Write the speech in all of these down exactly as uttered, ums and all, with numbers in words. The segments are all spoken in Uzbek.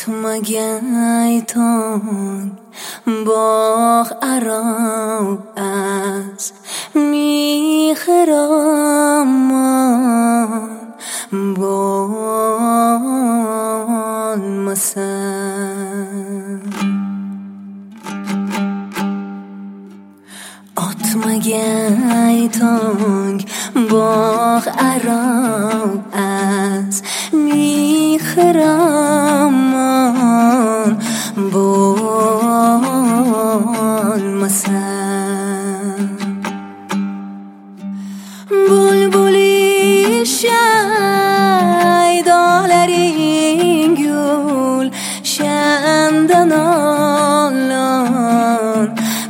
Otmagay tong bog aro az mihramon bo'lmasan. Otmagay tong bog aro az mihramon bo'lmasan. Bulbuli shaydolaring gul shandan olon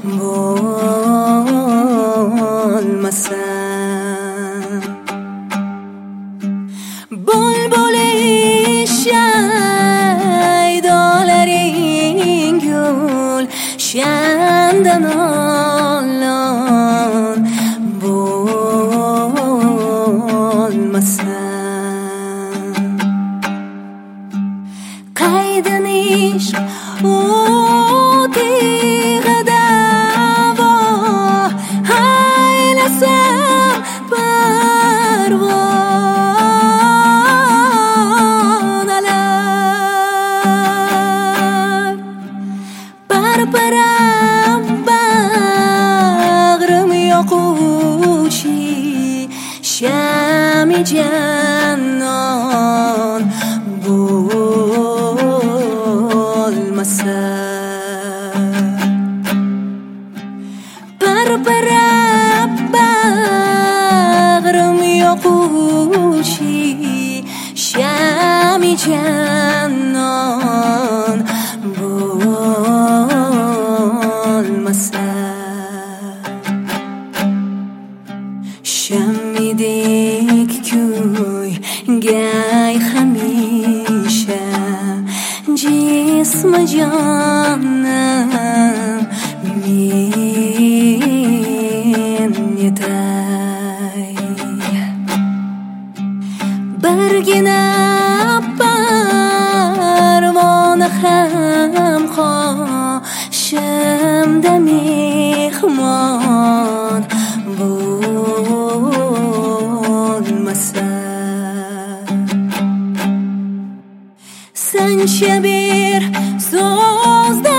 bo'lmasan. Bulbuli shaydolaring gul shandan olon bo'lmasan. Qaydin ishq o'tiga davo haylasam parvonalar parparam bag'rim yoquvchi shami jannon bo'lmasan. Parparam bag'rim yoquvchi shami jannon bo'lmasan. Shamidek kuygay hamisha jism jonim men yetay. Birgina parvona ham qoshimda mehmon bo'lmasan. Sancha bir so'zda